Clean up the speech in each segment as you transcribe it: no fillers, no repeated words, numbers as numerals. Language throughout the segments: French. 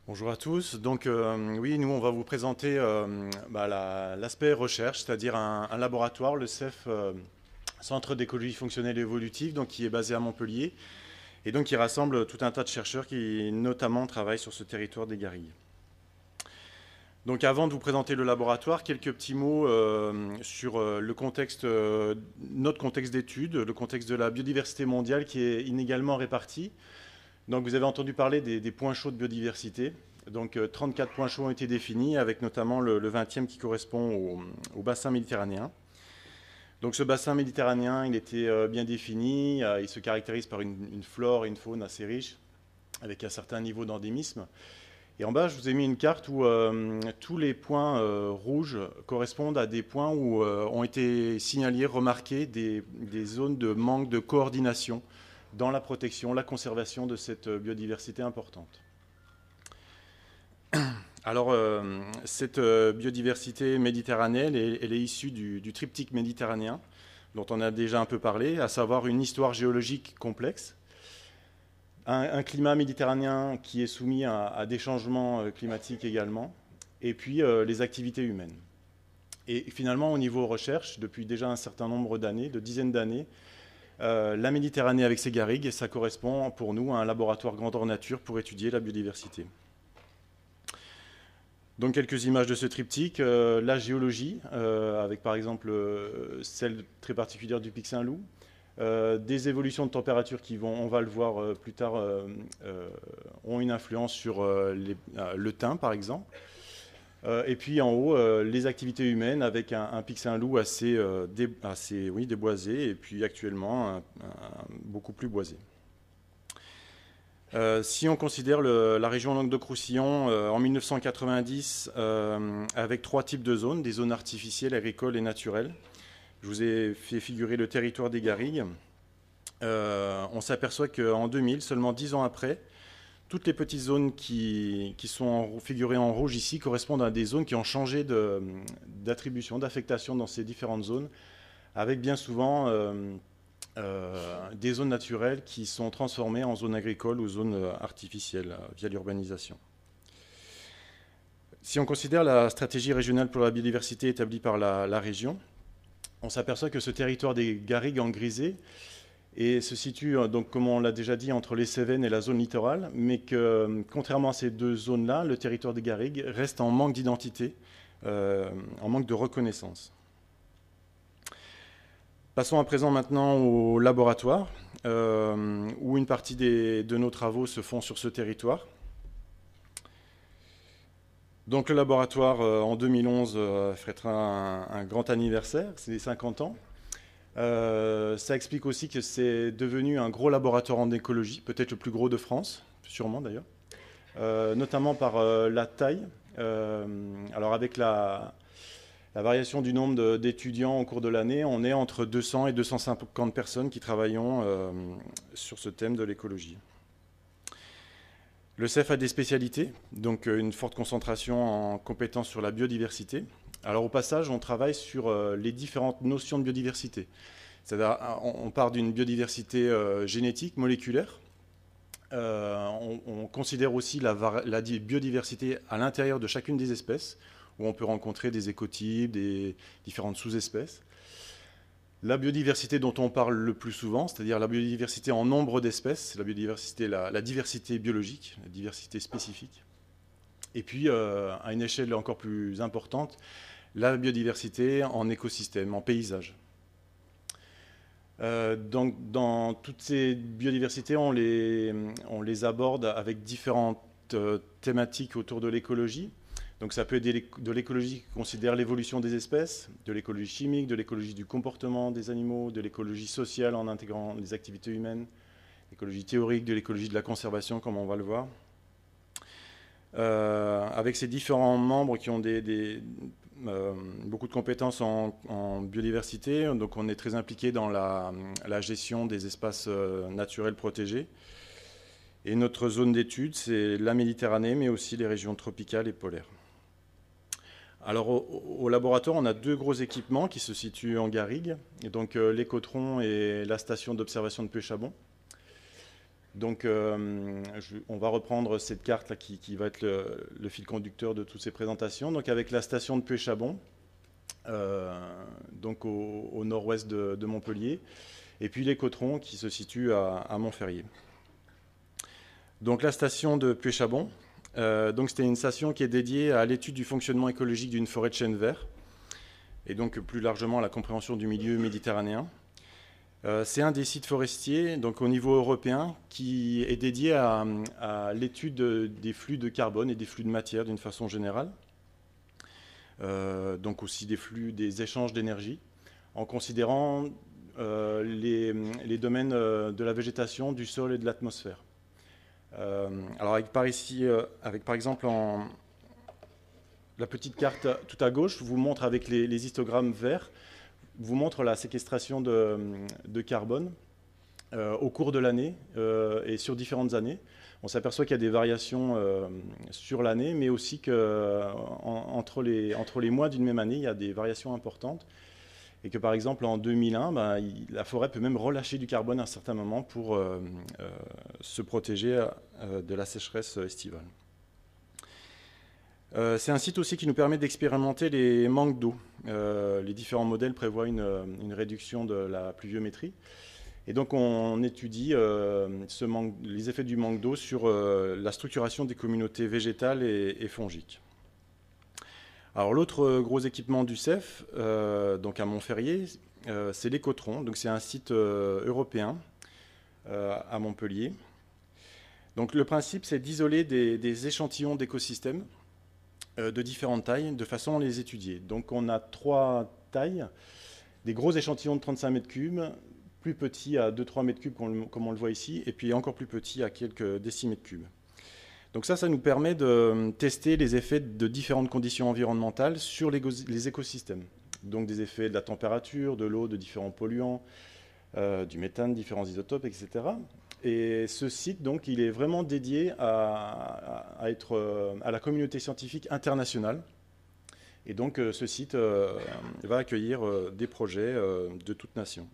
Bonjour à tous. Donc oui, nous on va vous présenter l'aspect recherche, c'est-à-dire un laboratoire, le CEF, Centre d'écologie fonctionnelle et évolutive, donc qui est basé à Montpellier et donc qui rassemble tout un tas de chercheurs qui notamment travaillent sur ce territoire des Garrigues. Donc avant de vous présenter le laboratoire, quelques petits mots sur le contexte, notre contexte d'étude, le contexte de la biodiversité mondiale qui est inégalement répartie. Donc vous avez entendu parler des points chauds de biodiversité. Donc 34 points chauds ont été définis, avec notamment le 20e qui correspond au bassin méditerranéen. Donc ce bassin méditerranéen, il était bien défini, il se caractérise par une flore et une faune assez riches, avec un certain niveau d'endémisme. Et en bas, je vous ai mis une carte où tous les points rouges correspondent à des points où ont été signalés, remarqués des zones de manque de coordination dans la protection, la conservation de cette biodiversité importante. Alors, cette biodiversité méditerranéenne, elle est issue du triptyque méditerranéen, dont on a déjà un peu parlé, à savoir une histoire géologique complexe, un climat méditerranéen qui est soumis à des changements climatiques également, et puis les activités humaines. Et finalement, au niveau recherche, depuis déjà un certain nombre d'années, de dizaines d'années, la Méditerranée avec ses garrigues, ça correspond pour nous à un laboratoire grandeur nature pour étudier la biodiversité. Donc quelques images de ce triptyque, la géologie, avec par exemple celle très particulière du Pic Saint-Loup, des évolutions de température qui vont, on va le voir plus tard, ont une influence sur le thym par exemple. Et puis en haut, les activités humaines avec un Pic Saint-Loup assez déboisé et puis actuellement beaucoup plus boisé. Si on considère la région Languedoc-Roussillon en 1990 avec trois types de zones, des zones artificielles, agricoles et naturelles, je vous ai fait figurer le territoire des Garrigues. On s'aperçoit qu'en 2000, seulement 10 ans après, toutes les petites zones qui sont figurées en rouge ici correspondent à des zones qui ont changé d'attribution, d'affectation dans ces différentes zones, avec bien souvent des zones naturelles qui sont transformées en zones agricoles ou zones artificielles via l'urbanisation. Si on considère la stratégie régionale pour la biodiversité établie par la région, on s'aperçoit que ce territoire des Garrigues en grisé se situe, donc, comme on l'a déjà dit, entre les Cévennes et la zone littorale, mais que, contrairement à ces deux zones-là, le territoire des Garrigues reste en manque d'identité, en manque de reconnaissance. Passons à présent maintenant au laboratoire, où une partie de nos travaux se font sur ce territoire. Donc le laboratoire, en 2011, fêtera un grand anniversaire, c'est les 50 ans. Ça explique aussi que c'est devenu un gros laboratoire en écologie, peut-être le plus gros de France, sûrement d'ailleurs, notamment par la taille. Alors avec la variation du nombre d'étudiants au cours de l'année, on est entre 200 et 250 personnes qui travaillons sur ce thème de l'écologie. Le CEF a des spécialités, donc une forte concentration en compétences sur la biodiversité. Alors au passage, on travaille sur les différentes notions de biodiversité. C'est-à-dire, on part d'une biodiversité génétique, moléculaire. On considère aussi la biodiversité à l'intérieur de chacune des espèces, où on peut rencontrer des écotypes, des différentes sous-espèces. La biodiversité dont on parle le plus souvent, c'est-à-dire la biodiversité en nombre d'espèces, c'est la diversité biologique, la diversité spécifique. Et puis, à une échelle encore plus importante, la biodiversité en écosystème, en paysage. Donc, dans toutes ces biodiversités, on les aborde avec différentes thématiques autour de l'écologie. Donc ça peut être de l'écologie qui considère l'évolution des espèces, de l'écologie chimique, de l'écologie du comportement des animaux, de l'écologie sociale en intégrant les activités humaines, l'écologie théorique, de l'écologie de la conservation, comme on va le voir. Avec ces différents membres qui ont beaucoup de compétences en biodiversité, donc on est très impliqué dans la gestion des espaces naturels protégés. Et notre zone d'étude, c'est la Méditerranée, mais aussi les régions tropicales et polaires. Alors au laboratoire, on a deux gros équipements qui se situent en Garrigues, et donc l'écotron et la station d'observation de Puechabon. Donc, on va reprendre cette carte là qui va être le fil conducteur de toutes ces présentations. Donc, avec la station de Puy-Chabon, donc au nord-ouest de Montpellier, et puis l'Écotron qui se situe à Montferrier. Donc, la station de Puy-Chabon, donc c'était une station qui est dédiée à l'étude du fonctionnement écologique d'une forêt de chênes verts, et donc plus largement à la compréhension du milieu méditerranéen. C'est un des sites forestiers, donc au niveau européen, qui est dédié à l'étude des flux de carbone et des flux de matière d'une façon générale. Donc aussi des flux, des échanges d'énergie, en considérant les domaines de la végétation, du sol et de l'atmosphère. Alors avec par exemple la petite carte tout à gauche vous montre avec les histogrammes verts, vous montre la séquestration de carbone au cours de l'année et sur différentes années. On s'aperçoit qu'il y a des variations sur l'année, mais aussi qu'entre les mois d'une même année, il y a des variations importantes. Et que par exemple en 2001, la forêt peut même relâcher du carbone à un certain moment pour se protéger de la sécheresse estivale. C'est un site aussi qui nous permet d'expérimenter les manques d'eau. Les différents modèles prévoient une réduction de la pluviométrie. Et donc on étudie les effets du manque d'eau sur la structuration des communautés végétales et fongiques. Alors l'autre gros équipement du CEF, donc à Montferrier, c'est l'Écotron. Donc c'est un site européen à Montpellier. Donc le principe, c'est d'isoler des échantillons d'écosystèmes de différentes tailles, de façon à les étudier. Donc on a 3 tailles, des gros échantillons de 35 mètres cubes, plus petits à 2-3 mètres cubes comme on le voit ici, et puis encore plus petits à quelques décimètres cubes. Donc ça nous permet de tester les effets de différentes conditions environnementales sur les écosystèmes. Donc des effets de la température, de l'eau, de différents polluants, du méthane, différents isotopes, etc. Et ce site, donc, il est vraiment dédié à la communauté scientifique internationale. Et donc, ce site va accueillir des projets de toutes nations.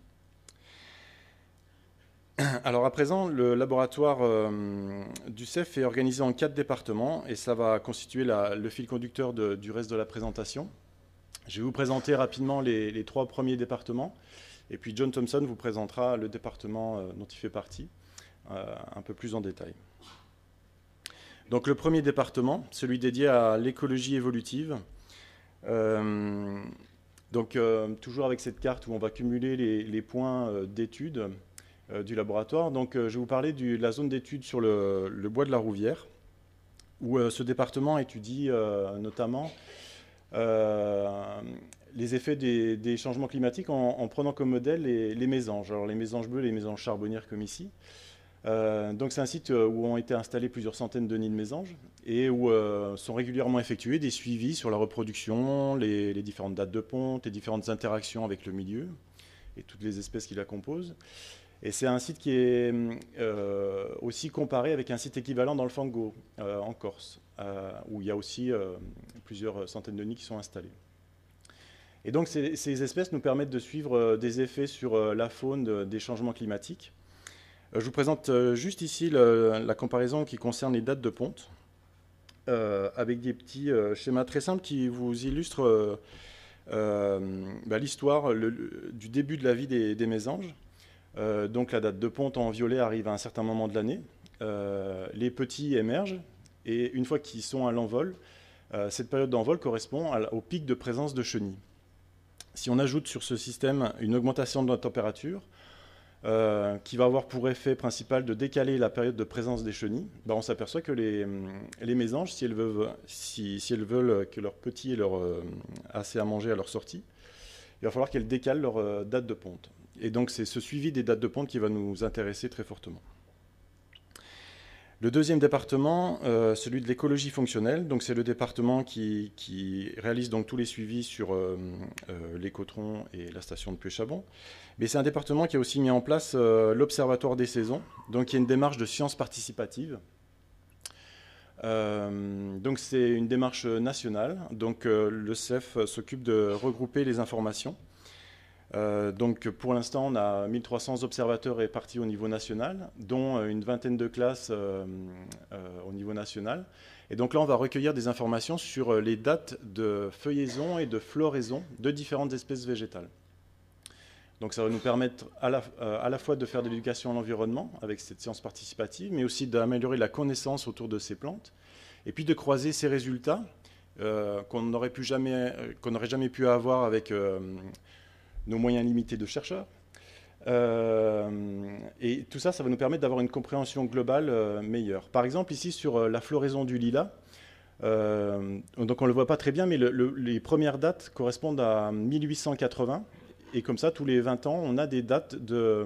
Alors, à présent, le laboratoire du CEF est organisé en 4 départements et ça va constituer le fil conducteur du reste de la présentation. Je vais vous présenter rapidement les 3 premiers départements. Et puis, John Thompson vous présentera le département dont il fait partie. Un peu plus en détail. Donc le premier département, celui dédié à l'écologie évolutive. Toujours avec cette carte où on va cumuler les points d'étude du laboratoire. Donc je vais vous parler de la zone d'étude sur le bois de la Rouvière, où ce département étudie notamment les effets des changements climatiques en prenant comme modèle les mésanges. Alors les mésanges bleus, les mésanges charbonnières comme ici. Donc c'est un site où ont été installés plusieurs centaines de nids de mésanges et où sont régulièrement effectués des suivis sur la reproduction, les différentes dates de ponte, les différentes interactions avec le milieu et toutes les espèces qui la composent. Et c'est un site qui est aussi comparé avec un site équivalent dans le Fango, en Corse, où il y a aussi plusieurs centaines de nids qui sont installés. Et donc ces espèces nous permettent de suivre des effets sur la faune des changements climatiques. Je vous présente juste ici la comparaison qui concerne les dates de ponte, avec des petits schémas très simples qui vous illustrent l'histoire du début de la vie des mésanges. Donc la date de ponte en violet arrive à un certain moment de l'année. Les petits émergent et une fois qu'ils sont à l'envol, cette période d'envol correspond au pic de présence de chenilles. Si on ajoute sur ce système une augmentation de la température, qui va avoir pour effet principal de décaler la période de présence des chenilles, on s'aperçoit que les mésanges, si elles veulent que leurs petits aient assez à manger à leur sortie, il va falloir qu'elles décalent leur date de ponte. Et donc c'est ce suivi des dates de ponte qui va nous intéresser très fortement. Le deuxième département, celui de l'écologie fonctionnelle, donc c'est le département qui réalise donc tous les suivis sur l'Écotron et la station de Puy-Chabon. Mais c'est un département qui a aussi mis en place l'Observatoire des saisons, donc il y a une démarche de sciences participatives. Donc c'est une démarche nationale, donc le CEF s'occupe de regrouper les informations Donc pour l'instant, on a 1300 observateurs répartis au niveau national, dont une vingtaine de classes au niveau national. Et donc là, on va recueillir des informations sur les dates de feuillaison et de floraison de différentes espèces végétales. Donc ça va nous permettre à la fois de faire de l'éducation à l'environnement avec cette science participative, mais aussi d'améliorer la connaissance autour de ces plantes, et puis de croiser ces résultats qu'on n'aurait jamais pu avoir avec nos moyens limités de chercheurs. Et tout ça, ça va nous permettre d'avoir une compréhension globale meilleure. Par exemple, ici, sur la floraison du lilas, donc on ne le voit pas très bien, mais les premières dates correspondent à 1880. Et comme ça, tous les 20 ans, on a des dates de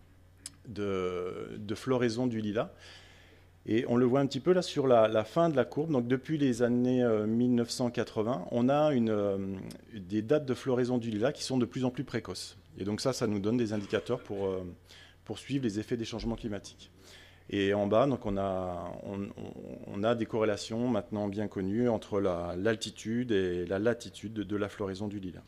floraison du lilas. Et on le voit un petit peu là sur la fin de la courbe. Donc depuis les années 1980, on a des dates de floraison du lilas qui sont de plus en plus précoces. Et donc ça nous donne des indicateurs pour suivre les effets des changements climatiques. Et en bas, donc on a des corrélations maintenant bien connues entre l'altitude et la latitude de la floraison du lilas.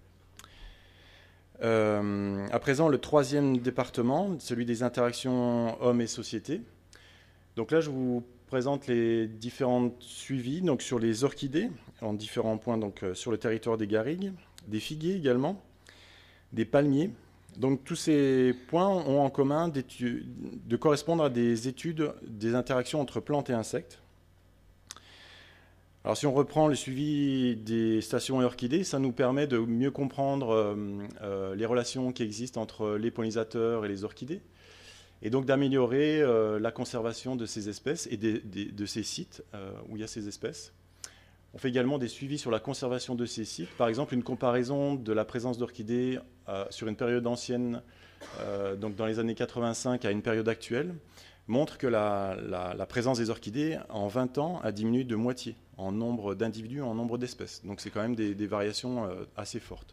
À présent, le troisième département, celui des interactions hommes et société. Donc là, je vous présente les différents suivis donc sur les orchidées, en différents points donc, sur le territoire des garrigues, des figuiers également, des palmiers. Donc tous ces points ont en commun de correspondre à des études des interactions entre plantes et insectes. Alors si on reprend le suivi des stations et orchidées, ça nous permet de mieux comprendre les relations qui existent entre les pollinisateurs et les orchidées, et donc d'améliorer la conservation de ces espèces et de ces sites où il y a ces espèces. On fait également des suivis sur la conservation de ces sites. Par exemple, une comparaison de la présence d'orchidées sur une période ancienne, donc dans les années 85 à une période actuelle, montre que la présence des orchidées en 20 ans a diminué de moitié en nombre d'individus, en nombre d'espèces. Donc c'est quand même des variations assez fortes.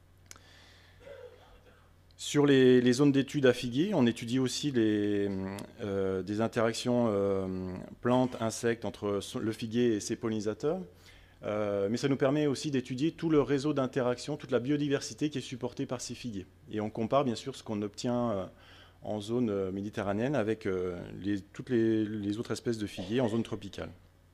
Sur les zones d'études à figuier, on étudie aussi des interactions plantes-insectes entre le figuier et ses pollinisateurs. Mais ça nous permet aussi d'étudier tout le réseau d'interaction, toute la biodiversité qui est supportée par ces figuiers. Et on compare bien sûr ce qu'on obtient en zone méditerranéenne avec toutes les autres espèces de figuiers en zone tropicale.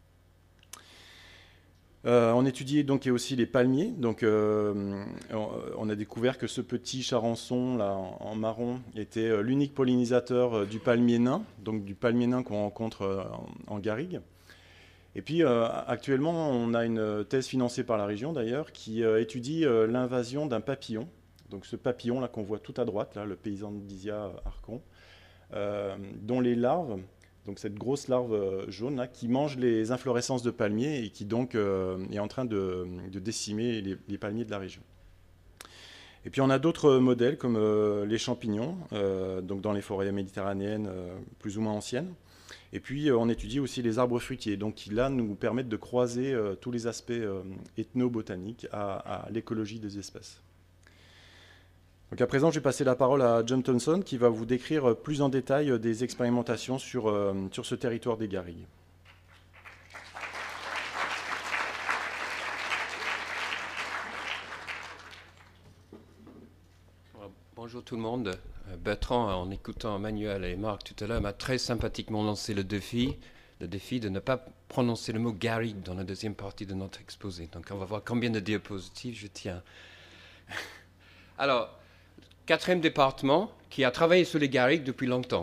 On étudie donc aussi les palmiers. Donc, on a découvert que ce petit charançon là en marron était l'unique pollinisateur du palmier nain, donc du palmier nain qu'on rencontre en garrigue. Et puis actuellement, on a une thèse financée par la région d'ailleurs qui étudie l'invasion d'un papillon. Donc ce papillon là qu'on voit tout à droite, là, le Paysandisia archon, dont les larves, donc cette grosse larve jaune là, qui mange les inflorescences de palmiers et qui donc est en train de décimer les palmiers de la région. Et puis on a d'autres modèles comme les champignons, donc dans les forêts méditerranéennes plus ou moins anciennes. Et puis on étudie aussi les arbres fruitiers, donc qui là nous permettent de croiser tous les aspects ethnobotaniques à l'écologie des espèces. Donc à présent, je vais passer la parole à John Thompson qui va vous décrire plus en détail des expérimentations sur ce territoire des garrigues. Bonjour tout le monde. Bertrand, en écoutant Emmanuel et Marc tout à l'heure, m'a très sympathiquement lancé le défi de ne pas prononcer le mot garrigue dans la deuxième partie de notre exposé. Donc on va voir combien de diapositives je tiens. Alors, quatrième département qui a travaillé sur les garrigues depuis longtemps.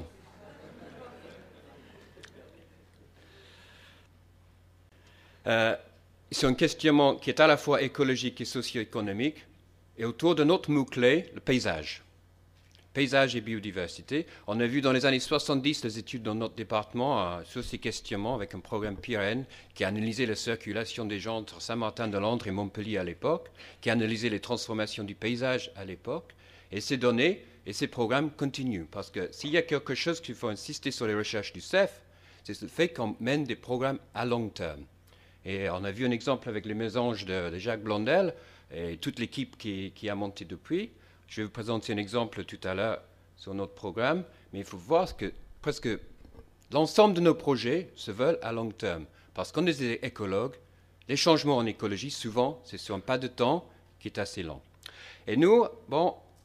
C'est un questionnement qui est à la fois écologique et socio-économique, et autour de notre mot-clé, le paysage. Paysage et biodiversité. On a vu dans les années 70 les études dans notre département sur ces questionnements avec un programme PRN qui a analysé la circulation des gens entre Saint-Martin-de-Landres et Montpellier à l'époque, qui a analysé les transformations du paysage à l'époque. Et ces données et ces programmes continuent. Parce que s'il y a quelque chose qu'il faut insister sur les recherches du CEF, c'est le fait qu'on mène des programmes à long terme. Et on a vu un exemple avec les mésanges de Jacques Blondel et toute l'équipe qui a monté depuis. Je vais vous présenter un exemple tout à l'heure sur notre programme, mais il faut voir que presque l'ensemble de nos projets se veulent à long terme. Parce qu'on est des écologues, les changements en écologie, souvent, c'est sur un pas de temps qui est assez lent. Et nous,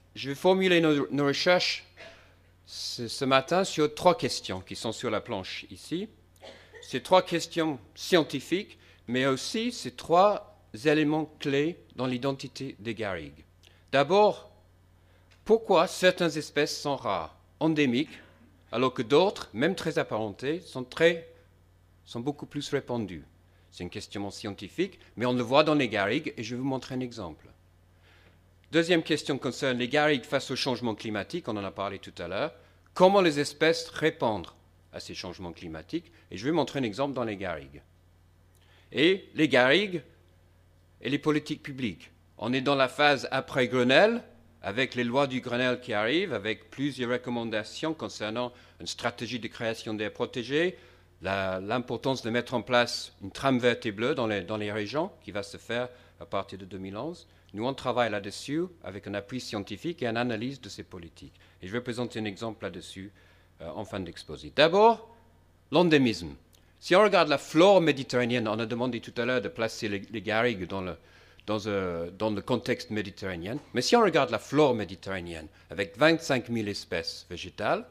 je vais formuler nos recherches ce matin sur 3 questions qui sont sur la planche ici. Ces 3 questions scientifiques, mais aussi ces 3 éléments clés dans l'identité des garrigues. D'abord, pourquoi certaines espèces sont rares, endémiques, alors que d'autres, même très apparentées, sont beaucoup plus répandues? C'est une question scientifique, mais on le voit dans les garrigues et je vais vous montrer un exemple. Deuxième question concerne les garrigues face au changement climatique, on en a parlé tout à l'heure. Comment les espèces répondent à ces changements climatiques? Et je vais montrer un exemple dans les garrigues. Et les garrigues et les politiques publiques. On est dans la phase après Grenelle, avec les lois du Grenelle qui arrivent, avec plusieurs recommandations concernant une stratégie de création d'aires protégées, l'importance de mettre en place une trame verte et bleue dans les régions, qui va se faire à partir de 2011. Nous, on travaille là-dessus avec un appui scientifique et une analyse de ces politiques. Et je vais présenter un exemple là-dessus en fin d'exposé. D'abord, l'endémisme. Si on regarde la flore méditerranéenne, on a demandé tout à l'heure de placer les garrigues dans le contexte méditerranéen. Mais si on regarde la flore méditerranéenne, avec 25 000 espèces végétales,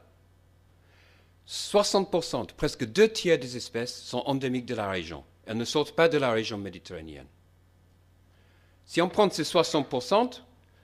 60%, presque 2 tiers des espèces sont endémiques de la région. Elles ne sortent pas de la région méditerranéenne. Si on prend ces 60%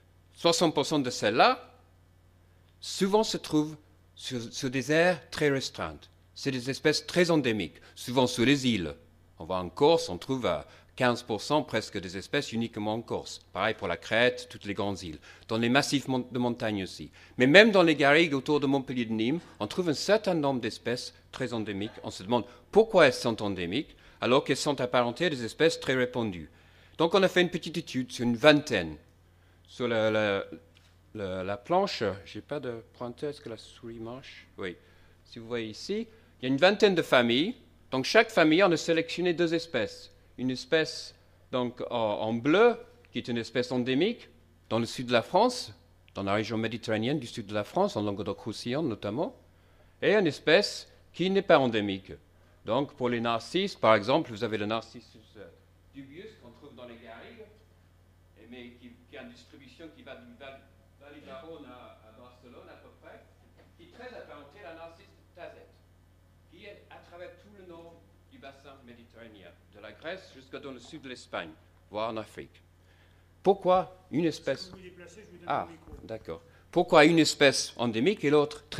de celles-là, souvent se trouvent sur des aires très restreintes. C'est des espèces très endémiques, souvent sur les îles. On va en Corse, on trouve à 15% presque des espèces uniquement en Corse. Pareil pour la Crète, toutes les grandes îles. Dans les massifs de montagne aussi. Mais même dans les garrigues autour de Montpellier de Nîmes, on trouve un certain nombre d'espèces très endémiques. On se demande pourquoi elles sont endémiques alors qu'elles sont apparentées à des espèces très répandues. Donc on a fait une petite étude sur une vingtaine. Sur la planche, je n'ai pas de pointeur, est-ce que la souris marche? Oui. Si vous voyez ici, il y a une vingtaine de familles. Donc chaque famille, on a sélectionné 2 espèces. Une espèce donc, en bleu, qui est une espèce endémique, dans le sud de la France, dans la région méditerranéenne du sud de la France, en Languedoc-Roussillon notamment, et une espèce qui n'est pas endémique. Donc pour les narcisses, par exemple, vous avez le narcissus dubius qu'on trouve dans les garrigues, mais qui a une distribution qui va du Val d'Aron à Barcelone à peu près, qui est très apparentée à la narcisse tazette, qui est à travers tout le nord du bassin méditerranéen, de la Grèce jusqu'à dans le sud de l'Espagne, voire en Afrique. Pourquoi une espèce... Ah, d'accord. Pourquoi une espèce endémique et l'autre très...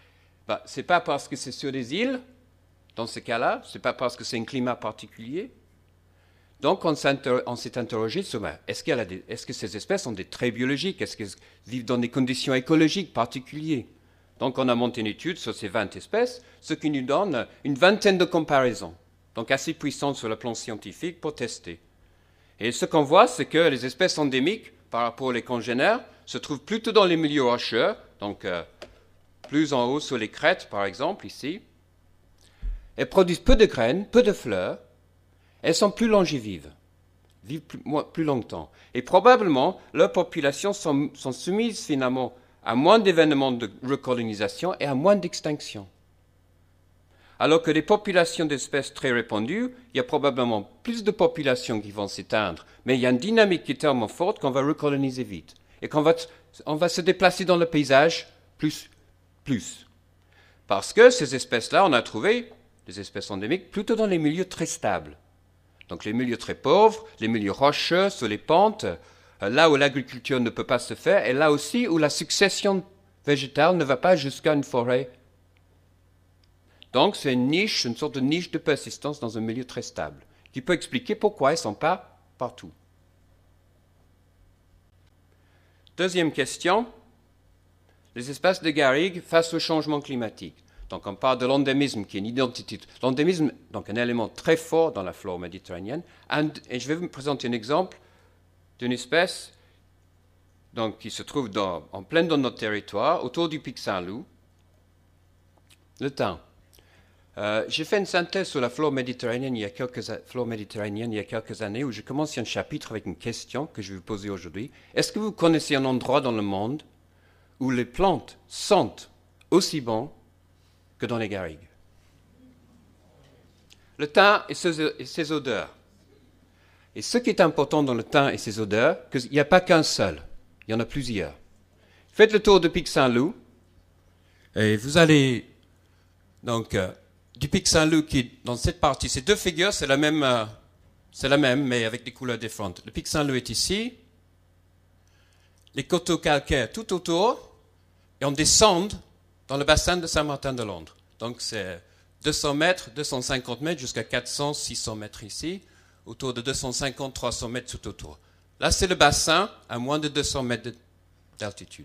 Ce n'est pas parce que c'est sur des îles, dans ce cas-là, ce n'est pas parce que c'est un climat particulier. Donc on s'est interrogé sur est-ce que ces espèces ont des traits biologiques, est-ce qu'elles vivent dans des conditions écologiques particulières. Donc on a monté une étude sur ces 20 espèces, ce qui nous donne une vingtaine de comparaisons, donc assez puissantes sur le plan scientifique pour tester. Et ce qu'on voit, c'est que les espèces endémiques, par rapport aux congénères, se trouvent plutôt dans les milieux rocheux, donc plus en haut sur les crêtes par exemple, ici. Elles produisent peu de graines, peu de fleurs. Elles sont plus longévives, vivent plus longtemps. Et probablement, leurs populations sont soumises finalement à moins d'événements de recolonisation et à moins d'extinction. Alors que les populations d'espèces très répandues, il y a probablement plus de populations qui vont s'éteindre, mais il y a une dynamique qui est tellement forte qu'on va recoloniser vite. Et qu'on va se déplacer dans le paysage plus. Parce que ces espèces-là, on a trouvé des espèces endémiques plutôt dans les milieux très stables. Donc les milieux très pauvres, les milieux rocheux, sur les pentes, là où l'agriculture ne peut pas se faire, et là aussi où la succession végétale ne va pas jusqu'à une forêt. Donc c'est une niche, une sorte de niche de persistance dans un milieu très stable, qui peut expliquer pourquoi elles ne sont pas partout. Deuxième question, les espèces de garrigues face au changement climatique. Donc on parle de l'endémisme qui est une identité. L'endémisme, donc un élément très fort dans la flore méditerranéenne. Et je vais vous présenter un exemple d'une espèce donc, qui se trouve en plein dans notre territoire, autour du pic Saint-Loup, le thym. J'ai fait une synthèse sur la flore méditerranéenne il y a quelques années où je commence un chapitre avec une question que je vais vous poser aujourd'hui. Est-ce que vous connaissez un endroit dans le monde où les plantes sentent aussi bon que dans les garrigues? Le thym et ses odeurs. Et ce qui est important dans le thym et ses odeurs, qu'il n'y a pas qu'un seul, il y en a plusieurs. Faites le tour de Pic Saint-Loup et vous allez donc du Pic Saint-Loup qui est dans cette partie. Ces deux figures, c'est la même, mais avec des couleurs différentes. Le Pic Saint-Loup est ici, les coteaux calcaires tout autour, et on descend dans le bassin de Saint-Martin-de-Londres. Donc c'est 200 mètres, 250 mètres, jusqu'à 400, 600 mètres ici, autour de 250, 300 mètres tout autour. Là, c'est le bassin à moins de 200 mètres d'altitude.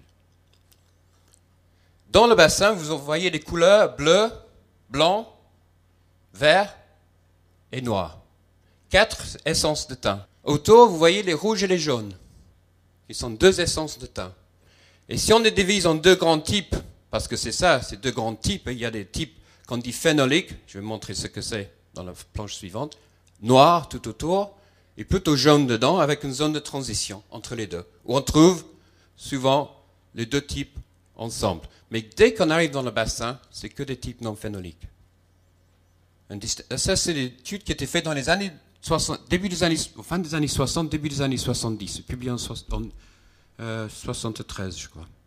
Dans le bassin, vous voyez les couleurs bleu, blanc, vert et noir. 4 essences de thym. Autour, vous voyez les rouges et les jaunes, qui sont 2 essences de thym. Et si on les divise en 2 grands types, parce que c'est ça, c'est 2 grands types, il y a des types qu'on dit phénoliques, je vais montrer ce que c'est dans la planche suivante, noir tout autour, et plutôt jaune dedans, avec une zone de transition entre les deux, où on trouve souvent les 2 types ensemble. Mais dès qu'on arrive dans le bassin, c'est que des types non phénoliques. Ça, c'est des études qui étaient faites dans les années 60, fin des années 60, début des années 70, publié en 73, je crois.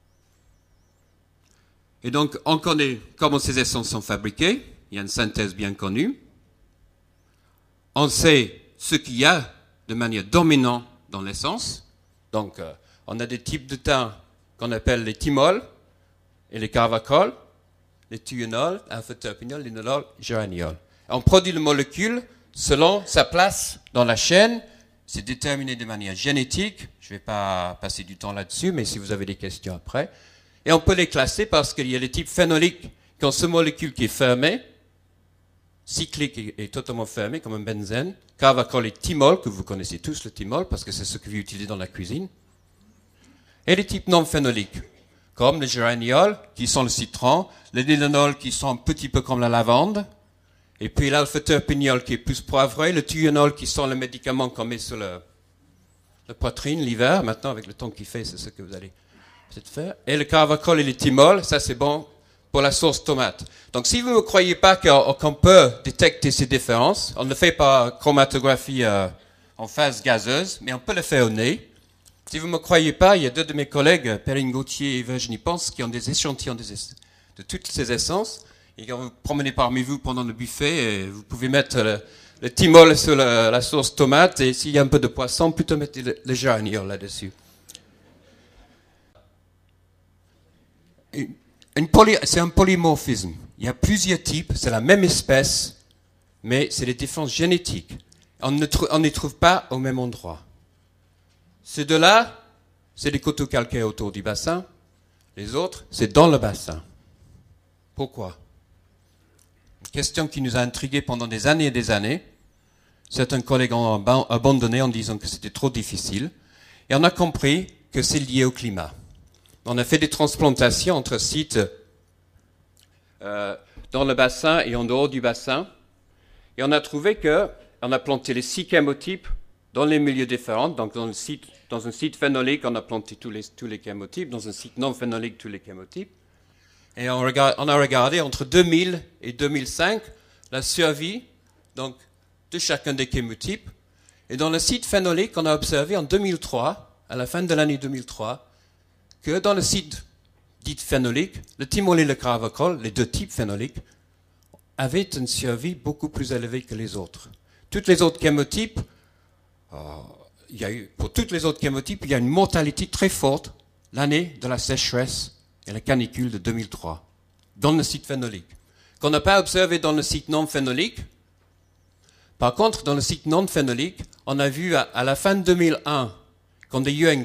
Et donc, on connaît comment ces essences sont fabriquées. Il y a une synthèse bien connue. On sait ce qu'il y a de manière dominante dans l'essence. Donc, on a des types de thym qu'on appelle les thymols et les carvacols, les thionols, alpha-terpineol, linolol, géraniol. On produit le molécule selon sa place dans la chaîne. C'est déterminé de manière génétique. Je ne vais pas passer du temps là-dessus, mais si vous avez des questions après. Et on peut les classer parce qu'il y a les types phénoliques qui ont ce molécule qui est fermé, cyclique et totalement fermé, comme un benzène. Carvacol et thymol, que vous connaissez tous le thymol, parce que c'est ce que vous utilisez dans la cuisine. Et les types non phénoliques, comme le géraniol, qui sont le citron, le linolol, qui sont un petit peu comme la lavande, et puis l'alpha-terpineol, qui est plus poivré, le thionol, qui sont le médicament qu'on met sur la poitrine l'hiver. Maintenant, avec le temps qu'il fait, c'est ce que vous allez peut-être faire. Et le carvacol et les thymols, ça c'est bon pour la sauce tomate. Donc si vous ne croyez pas qu'on peut détecter ces différences, on ne le fait pas chromatographie en phase gazeuse, mais on peut le faire au nez. Si vous ne me croyez pas, il y a 2 de mes collègues, Perrine Gauthier et Virginie Ponce, qui ont des échantillons de toutes ces essences. Et quand vous promenez parmi vous pendant le buffet, vous pouvez mettre le thymol sur la sauce tomate, et s'il y a un peu de poisson, plutôt mettez le géraniol là-dessus. C'est un polymorphisme. Il y a plusieurs types, c'est la même espèce, mais c'est des différences génétiques. On ne les trouve pas au même endroit. Ces 2-là, c'est les coteaux calcaires autour du bassin. Les autres, c'est dans le bassin. Pourquoi? Une question qui nous a intrigués pendant des années et des années. Certains collègues ont abandonné en disant que c'était trop difficile. Et on a compris que c'est lié au climat. On a fait des transplantations entre sites dans le bassin et en dehors du bassin. Et on a trouvé qu'on a planté les 6 chémotypes dans les milieux différents. Donc dans un site phénolique, on a planté tous les chémotypes. Dans un site non phénolique, tous les chémotypes. Et on a regardé entre 2000 et 2005 la survie donc, de chacun des chémotypes. Et dans le site phénolique, on a observé en 2003, à la fin de l'année 2003, que dans le site dit phénolique, le thymol et le carvacol, les 2 types phénoliques, avaient une survie beaucoup plus élevée que les autres. Toutes les autres chémotypes, pour toutes les autres chémotypes, il y a une mortalité très forte l'année de la sécheresse et la canicule de 2003, dans le site phénolique, qu'on n'a pas observé dans le site non phénolique. Par contre, dans le site non phénolique, on a vu à la fin de 2001, quand il y a eu un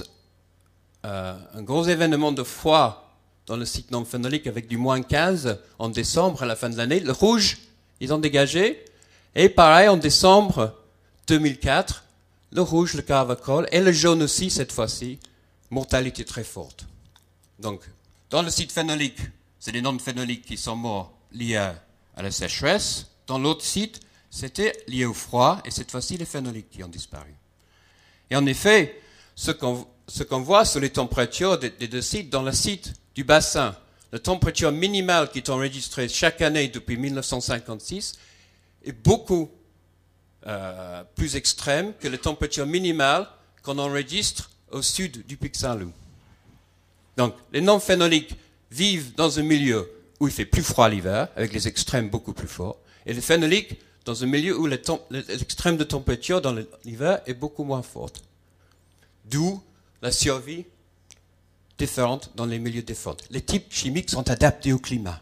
gros événement de froid dans le site non phénolique avec du -15 en décembre à la fin de l'année, le rouge, ils ont dégagé. Et pareil, en décembre 2004, le rouge, le carvacol et le jaune aussi, cette fois-ci, mortalité très forte. Donc, dans le site phénolique, c'est les non-phénoliques qui sont morts liés à la sécheresse. Dans l'autre site, c'était lié au froid, et cette fois-ci, les phénoliques qui ont disparu. Et en effet, ce qu'on voit sur les températures des 2 sites, dans le site du bassin, la température minimale qui est enregistrée chaque année depuis 1956 est beaucoup plus extrême que la température minimale qu'on enregistre au sud du Pic Saint-Loup. Donc, les non-phénoliques vivent dans un milieu où il fait plus froid l'hiver, avec les extrêmes beaucoup plus forts, et les phénoliques dans un milieu où l'extrême de température dans l'hiver est beaucoup moins forte. D'où la survie différente dans les milieux différents. Les types chimiques sont adaptés au climat.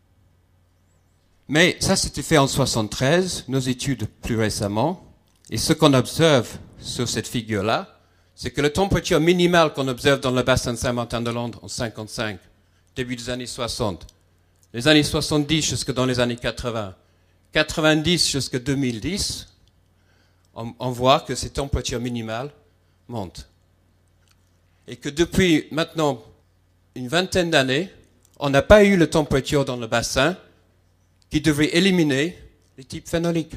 Mais ça, c'était fait en 1973, nos études plus récemment, et ce qu'on observe sur cette figure-là, c'est que la température minimale qu'on observe dans le bassin de Saint-Martin-de-Londres en 1955, début des années 60, les années 70 jusque dans les années 80, 90 jusqu'à 2010, on voit que ces températures minimales montent. Et que depuis maintenant une vingtaine d'années, on n'a pas eu la température dans le bassin qui devrait éliminer les types phénoliques.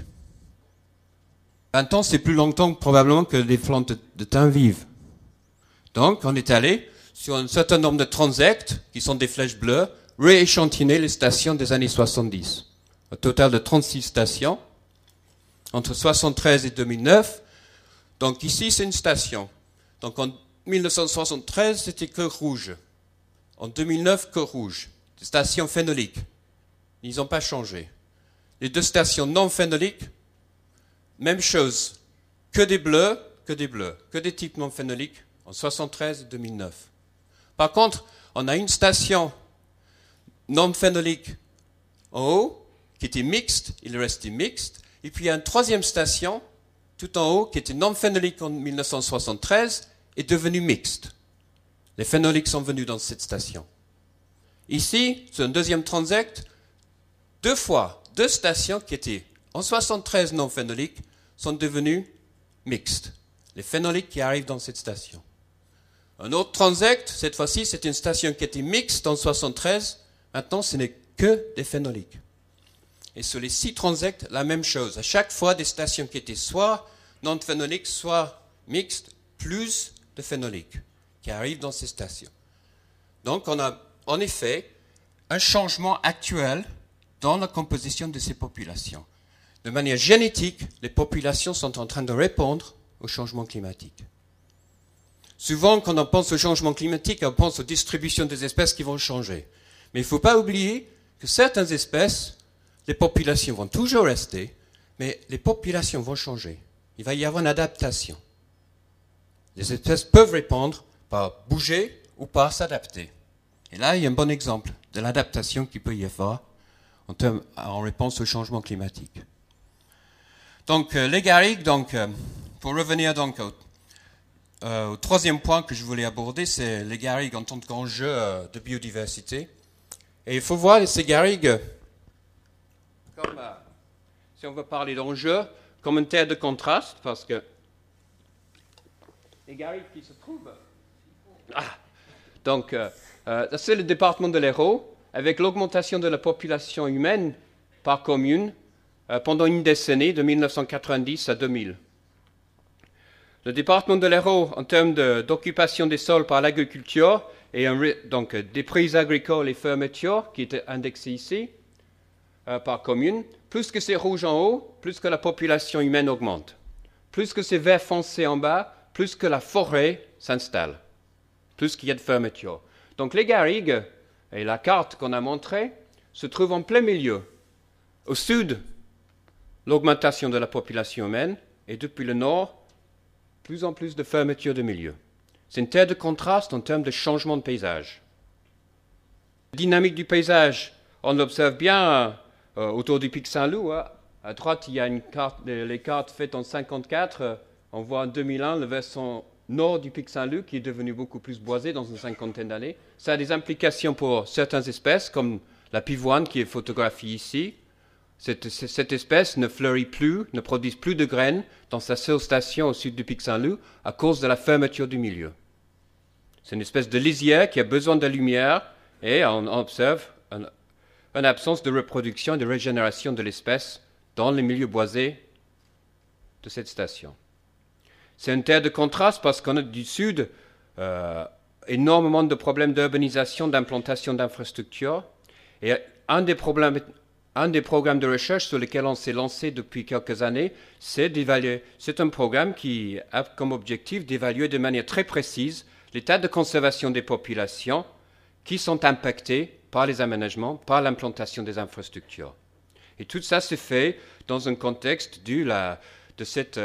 20 ans, c'est plus longtemps probablement que les plantes de thym vivent. Donc, on est allé sur un certain nombre de transects, qui sont des flèches bleues, rééchantillonner les stations des années 70. Un total de 36 stations, entre 73 et 2009. Donc ici, c'est une station. Donc en 1973, c'était que rouge. En 2009, que rouge. Des stations phénoliques. Ils n'ont pas changé. Les deux stations non phénoliques, même chose. Que des bleus, que des types non phénoliques en 73 et 2009. Par contre, on a une station non phénolique en haut, qui était mixte, il est resté mixte, et puis il y a une troisième station, tout en haut, qui était non phénolique en 1973, est devenue mixte. Les phénoliques sont venus dans cette station. Ici, sur un deuxième transect, deux stations qui étaient en 73 non phénoliques sont devenues mixtes. Les phénoliques qui arrivent dans cette station. Un autre transect, cette fois-ci, c'est une station qui était mixte en 73. Maintenant, ce n'est que des phénoliques. Et sur les 6 transects, la même chose. À chaque fois, des stations qui étaient soit non phénoliques, soit mixtes, plus de phénoliques qui arrivent dans ces stations. Donc, on a en effet un changement actuel dans la composition de ces populations. De manière génétique, les populations sont en train de répondre au changement climatique. Souvent, quand on pense au changement climatique, on pense aux distributions des espèces qui vont changer. Mais il ne faut pas oublier que certaines espèces, les populations vont toujours rester, mais les populations vont changer. Il va y avoir une adaptation. Les espèces peuvent répondre par bouger ou par s'adapter. Et là, il y a un bon exemple de l'adaptation qu'il peut y avoir en réponse au changement climatique. Donc, les garrigues, pour revenir donc au troisième point que je voulais aborder, c'est les garrigues en tant qu'enjeu de biodiversité. Et il faut voir ces garrigues, comme, si on veut parler d'enjeu, comme une terre de contraste, parce que les garrigues qui se trouvent... c'est le département de l'Hérault, avec l'augmentation de la population humaine par commune pendant une décennie, de 1990 à 2000. Le département de l'Hérault, en termes d'occupation des sols par l'agriculture, et donc des prix agricoles et fermetures, qui étaient indexés ici, par commune, plus que c'est rouge en haut, plus que la population humaine augmente. Plus que c'est vert foncé en bas, plus que la forêt s'installe. Plus qu'il y a de fermetures. Donc les garrigues, et la carte qu'on a montrée, se trouvent en plein milieu. Au sud, l'augmentation de la population humaine, et depuis le nord, plus en plus de fermetures de milieu. C'est une terre de contraste en termes de changement de paysage. La dynamique du paysage, on l'observe bien autour du pic Saint-Loup. À droite, il y a les cartes faites en 1954. On voit en 2001 le versant nord du pic Saint-Loup qui est devenu beaucoup plus boisé dans une cinquantaine d'années. Ça a des implications pour certaines espèces, comme la pivoine qui est photographiée ici. Cette espèce ne fleurit plus, ne produit plus de graines dans sa seule station au sud du pic Saint-Loup à cause de la fermeture du milieu. C'est une espèce de lisière qui a besoin de lumière et on observe une absence de reproduction et de régénération de l'espèce dans les milieux boisés de cette station. C'est une terre de contraste parce qu'on a du sud énormément de problèmes d'urbanisation, d'implantation d'infrastructures. Et un des programmes de recherche sur lesquels on s'est lancé depuis quelques années, c'est un programme qui a comme objectif d'évaluer de manière très précise l'état de conservation des populations qui sont impactées par les aménagements, par l'implantation des infrastructures. Et tout ça se fait dans un contexte de cette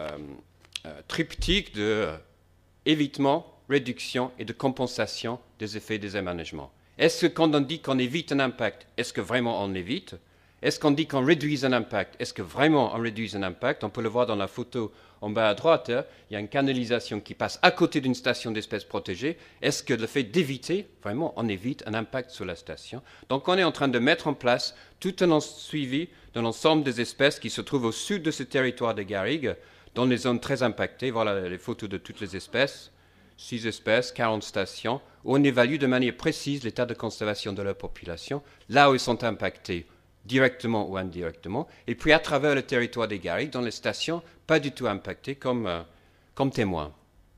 triptyque de évitement, réduction et de compensation des effets des aménagements. Est-ce que quand on dit qu'on évite un impact, est-ce que vraiment on l'évite? Est-ce qu'on dit qu'on réduit un impact? Est-ce que vraiment on réduit un impact? On peut le voir dans la photo en bas à droite. Il y a une canalisation qui passe à côté d'une station d'espèces protégées. Est-ce que le fait d'éviter, vraiment, on évite un impact sur la station? Donc on est en train de mettre en place tout un suivi de l'ensemble des espèces qui se trouvent au sud de ce territoire des garrigues, dans les zones très impactées. Voilà les photos de toutes les espèces. 6 espèces, 40 stations, où on évalue de manière précise l'état de conservation de leur population, là où ils sont impactés, directement ou indirectement, et puis à travers le territoire des garrigues, dans les stations pas du tout impactées comme témoins.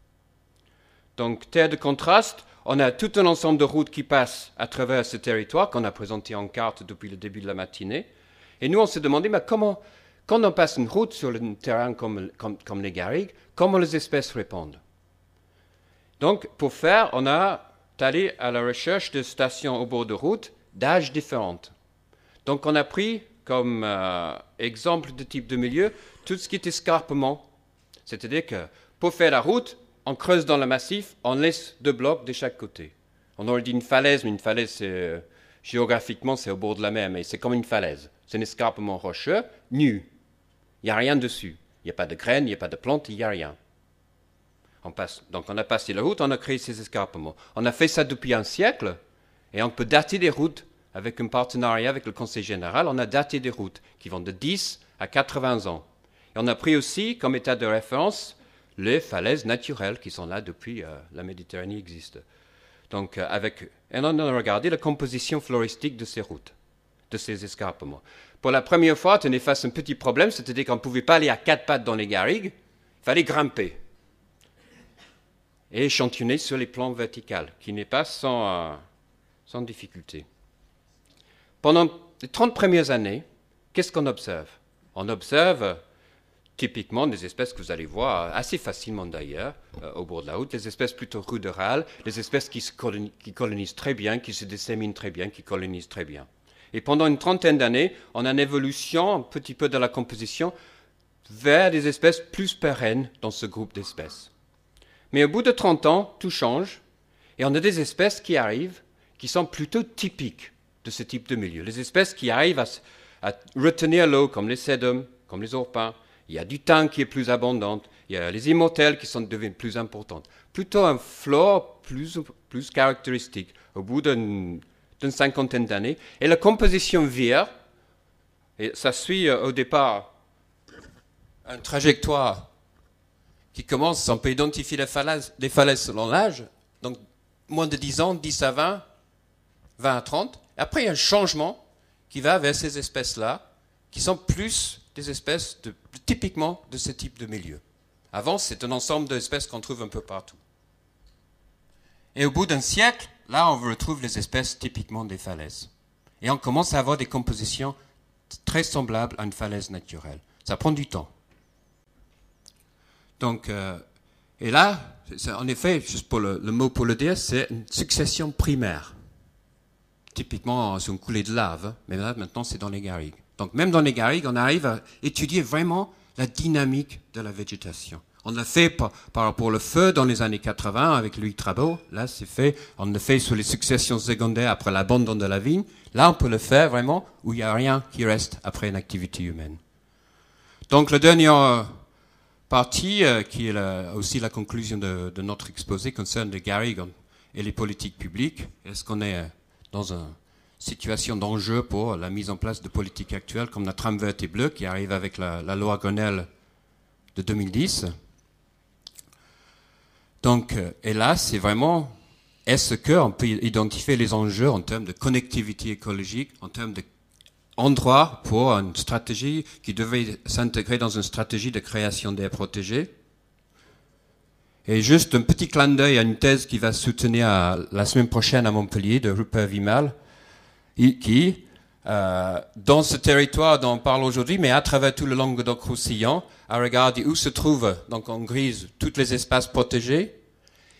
Donc, terre de contraste, on a tout un ensemble de routes qui passent à travers ce territoire qu'on a présenté en carte depuis le début de la matinée. Et nous, on s'est demandé, mais comment, quand on passe une route sur un terrain comme les garrigues, comment les espèces répondent? Donc, pour faire, on a allé à la recherche de stations au bord de route d'âges différents. Donc, on a pris comme exemple de type de milieu tout ce qui est escarpement. C'est-à-dire que pour faire la route, on creuse dans le massif, on laisse 2 blocs de chaque côté. On aurait dit une falaise, mais une falaise, géographiquement, c'est au bord de la mer, mais c'est comme une falaise. C'est un escarpement rocheux, nu. Il n'y a rien dessus. Il n'y a pas de graines, il n'y a pas de plantes, il n'y a rien. Donc on a passé la route, on a créé ces escarpements. On a fait ça depuis un siècle, et on peut dater des routes avec un partenariat avec le Conseil général. On a daté des routes qui vont de 10 à 80 ans. Et on a pris aussi comme état de référence les falaises naturelles qui sont là depuis la Méditerranée existe. Donc et on a regardé la composition floristique de ces routes, de ces escarpements. Pour la première fois, on est face à un petit problème, c'est-à-dire qu'on ne pouvait pas aller à 4 pattes dans les garrigues, il fallait grimper et échantillonner sur les plans verticales, qui n'est pas sans difficulté. Pendant les 30 premières années, qu'est-ce qu'on observe? On observe typiquement des espèces que vous allez voir assez facilement d'ailleurs au bord de la route, les espèces plutôt rudérales, les espèces qui colonisent très bien, qui se disséminent très bien, qui colonisent très bien. Et pendant une trentaine d'années, on a une évolution un petit peu de la composition vers des espèces plus pérennes dans ce groupe d'espèces. Mais au bout de 30 ans, tout change, et on a des espèces qui arrivent, qui sont plutôt typiques de ce type de milieu. Les espèces qui arrivent à retenir l'eau, comme les sédums, comme les orpins. Il y a du thym qui est plus abondant, il y a les immortelles qui deviennent plus importantes. Plutôt un flore plus caractéristique au bout d'une cinquantaine d'années. Et la composition vire, et ça suit au départ une trajectoire qui commence, on peut identifier les falaises selon l'âge, donc moins de 10 ans, 10 à 20, 20 à 30. Après, il y a un changement qui va vers ces espèces-là, qui sont plus des espèces typiquement de ce type de milieu. Avant, c'est un ensemble d'espèces qu'on trouve un peu partout. Et au bout d'un siècle, là, on retrouve les espèces typiquement des falaises. Et on commence à avoir des compositions très semblables à une falaise naturelle. Ça prend du temps. Donc, et là, en effet, juste pour le mot pour le dire, c'est une succession primaire. Typiquement, c'est une coulée de lave, mais là, maintenant, c'est dans les garrigues. Donc, même dans les garrigues, on arrive à étudier vraiment la dynamique de la végétation. On l'a fait par rapport au feu dans les années 80 avec Louis Trabot. Là, c'est fait. On le fait sur les successions secondaires après l'abandon de la vigne. Là, on peut le faire vraiment où il n'y a rien qui reste après une activité humaine. Donc, la dernière partie, qui est aussi la conclusion de notre exposé, concerne les garrigues et les politiques publiques. Est-ce qu'on est dans une situation d'enjeu pour la mise en place de politiques actuelles comme la trame verte et bleue qui arrive avec la loi Grenelle de 2010. Donc, et là, c'est vraiment, est-ce qu'on peut identifier les enjeux en termes de connectivité écologique, en termes d'endroit pour une stratégie qui devait s'intégrer dans une stratégie de création d'aires protégées. Et juste un petit clin d'œil à une thèse qui va soutenir la semaine prochaine à Montpellier de Rupert Vimal, qui, dans ce territoire dont on parle aujourd'hui, mais à travers tout le Languedoc-Roussillon, a regardé où se trouvent, donc en grise, tous les espaces protégés,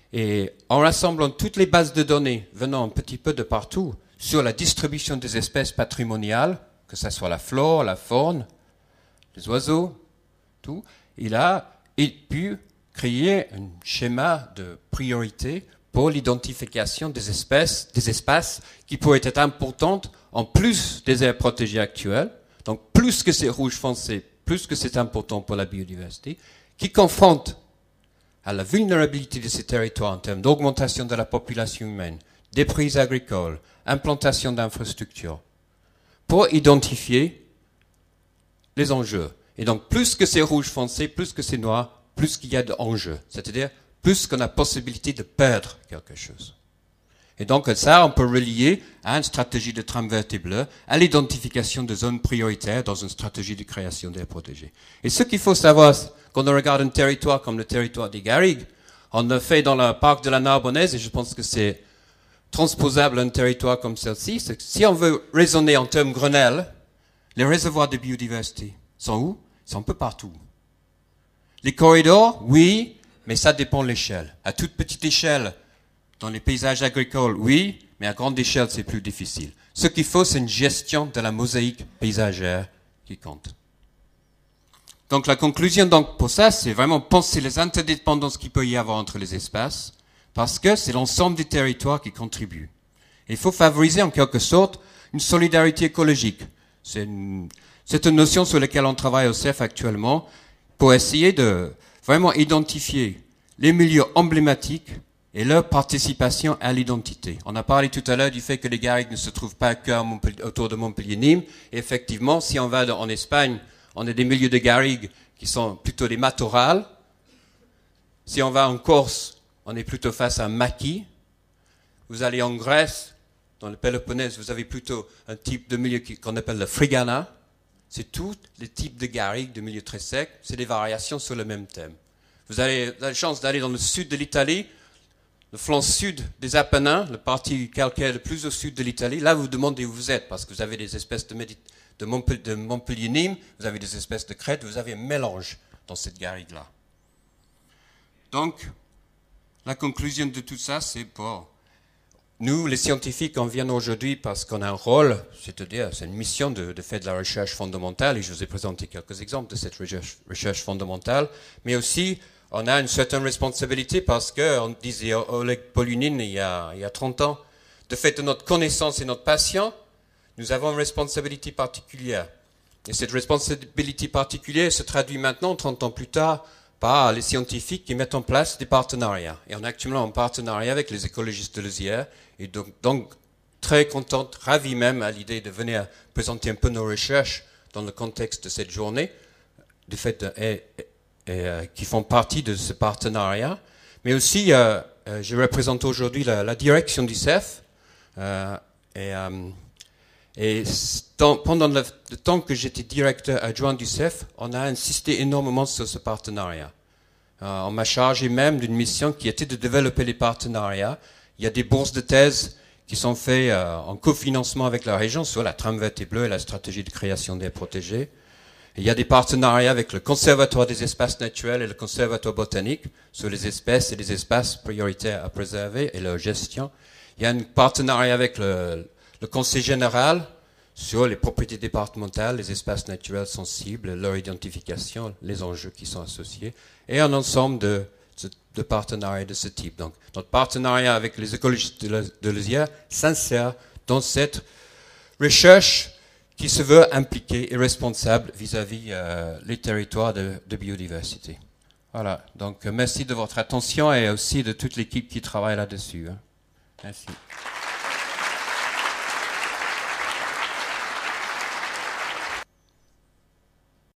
Et en rassemblant toutes les bases de données venant un petit peu de partout sur la distribution des espèces patrimoniales, que ce soit la flore, la faune, les oiseaux, tout, il a pu créer un schéma de priorité pour l'identification des espaces qui pourraient être importantes en plus des aires protégées actuelles, donc plus que c'est rouge foncé, plus que c'est important pour la biodiversité, qui confrontent à la vulnérabilité de ces territoires en termes d'augmentation de la population humaine, des prix agricoles, implantation d'infrastructures, pour identifier les enjeux. Et donc, plus que c'est rouge foncé, plus que c'est noir, plus qu'il y a d'enjeux. C'est-à-dire, plus qu'on a possibilité de perdre quelque chose. Et donc, ça, on peut relier à une stratégie de trame verte et bleue, à l'identification de zones prioritaires dans une stratégie de création d'aires protégées. Et ce qu'il faut savoir, quand on regarde un territoire comme le territoire des Garrigues, on le fait dans le parc de la Narbonnaise, et je pense que c'est transposable à un territoire comme celle-ci, c'est que si on veut raisonner en termes Grenelle, les réservoirs de biodiversité sont où? Ils sont un peu partout. Les corridors, oui, mais ça dépend de l'échelle. À toute petite échelle, dans les paysages agricoles, oui, mais à grande échelle, c'est plus difficile. Ce qu'il faut, c'est une gestion de la mosaïque paysagère qui compte. Donc la conclusion donc, pour ça, c'est vraiment penser les interdépendances qu'il peut y avoir entre les espaces, parce que c'est l'ensemble des territoires qui contribuent. Et il faut favoriser en quelque sorte une solidarité écologique. C'est une notion sur laquelle on travaille au CEF actuellement pour essayer de vraiment identifier les milieux emblématiques et leur participation à l'identité. On a parlé tout à l'heure du fait que les Garrigues ne se trouvent pas autour de Montpellier-Nîmes. Et effectivement, si on va en Espagne, on a des milieux de Garrigues qui sont plutôt des matorrales. Si on va en Corse, on est plutôt face à un maquis. Vous allez en Grèce, dans le Péloponnèse, vous avez plutôt un type de milieu qu'on appelle le frigana. C'est tous les types de garrigues, de milieux très secs. C'est des variations sur le même thème. Vous avez la chance d'aller dans le sud de l'Italie, le flanc sud des Apennins, le parti calcaire le plus au sud de l'Italie. Là, vous vous demandez où vous êtes, parce que vous avez des espèces de Montpellier-Nîmes, vous avez des espèces de Crète, vous avez un mélange dans cette garrigue-là. Donc, la conclusion de tout ça, c'est pour nous, les scientifiques, on vient aujourd'hui parce qu'on a un rôle, c'est-à-dire c'est une mission de faire de la recherche fondamentale, et je vous ai présenté quelques exemples de cette recherche fondamentale, mais aussi on a une certaine responsabilité parce qu'on disait Oleg Polunine il y a 30 ans, de fait de notre connaissance et notre passion, nous avons une responsabilité particulière. Et cette responsabilité particulière se traduit maintenant, 30 ans plus tard, par les scientifiques qui mettent en place des partenariats. Et on est actuellement en partenariat avec les écologistes de Leuzière, et donc très contente, ravie même à l'idée de venir présenter un peu nos recherches dans le contexte de cette journée, du fait qui font partie de ce partenariat. Mais aussi, je représente aujourd'hui la direction du CEF. Pendant le temps que j'étais directeur adjoint du CEF, on a insisté énormément sur ce partenariat. On m'a chargé même d'une mission qui était de développer les partenariats. Il y a des bourses de thèse qui sont faites en cofinancement avec la région sur la trame verte et bleue et la stratégie de création d'aires protégées. Il y a des partenariats avec le Conservatoire des espaces naturels et le Conservatoire botanique sur les espèces et les espaces prioritaires à préserver et leur gestion. Il y a un partenariat avec le Conseil général sur les propriétés départementales, les espaces naturels sensibles, leur identification, les enjeux qui sont associés, et un ensemble de partenariats de ce type. Donc, notre partenariat avec les écologistes de Leuzière s'insère dans cette recherche qui se veut impliquée et responsable vis-à-vis les territoires de biodiversité. Voilà, donc merci de votre attention et aussi de toute l'équipe qui travaille là-dessus. Merci.